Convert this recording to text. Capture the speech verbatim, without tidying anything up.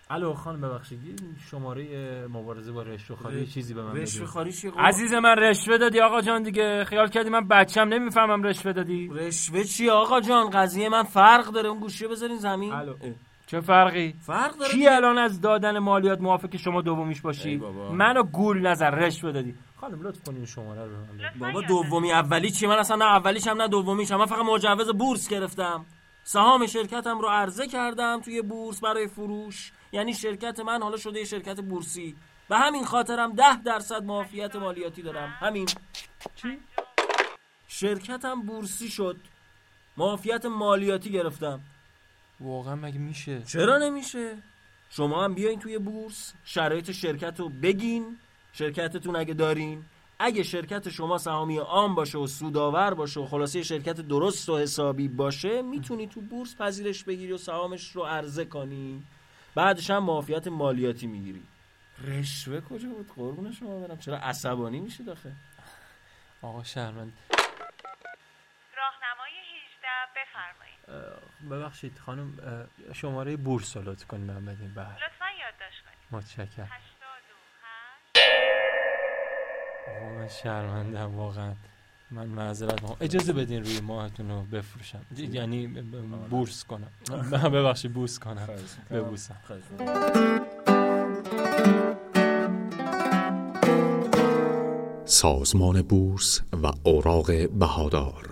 الو خانم ببخشید شماره مبارزه با رشوه خواری چیزی به من بدید. رشوه خواری چیه؟ عزیز من رشوه دادی آقا جان دیگه، خیال کردی من بچم نمیفهمم رشوه دادی. رشوه چیه آقا جان؟ قضیه من فرق داره، اون گوشیو بذارین زمین. الو چه فرقی؟ فرق داره. کی الان از دادن مالیات موافقه شما دومیش باشی؟ منو گول نظر رشوه دادی. خانم لطف کنین شماره رو بهم. بابا دومی اولی چی؟ من اصلا نه اولیش هم نه دومیش هم، من فقط مجوز بورس گرفتم. سهام شرکتم رو عرضه کردم توی بورس برای فروش، یعنی شرکت من حالا شده یه شرکت بورسی، به همین خاطرم ده درصد معافیت مالیاتی دارم. همین. چی؟ شرکتم بورسی شد، معافیت مالیاتی گرفتم. واقعا مگه میشه؟ چرا نمیشه؟ شما هم بیاین توی بورس، شرایط شرکت رو بگین، شرکتتون اگه دارین، اگه شرکت شما سهامی عام باشه و سودآور باشه و خلاصه شرکت درست و حسابی باشه، میتونی تو بورس پذیرش بگیری و سهامش رو عرضه کنی، بعدش هم معافیت مالیاتی میگیری. رشوه کجا بود قربون شما برم؟ چرا عصبانی میشید آخه؟ آقا شهرمند راهنمای هجده بفرمایید. ببخشید خانم شماره بورس رو لطف کنید من بدین. بله لطفاً یادداشت کنید. متشکرم. هشتاد و هشت آقا من شرمندم واقعا، من معذرت میخوام، اجازه بدین روی ماهتون رو بفروشم، یعنی بورس کنم. ببخشید بورس کنم، ببوسم. سازمان بورس و اوراق بهادار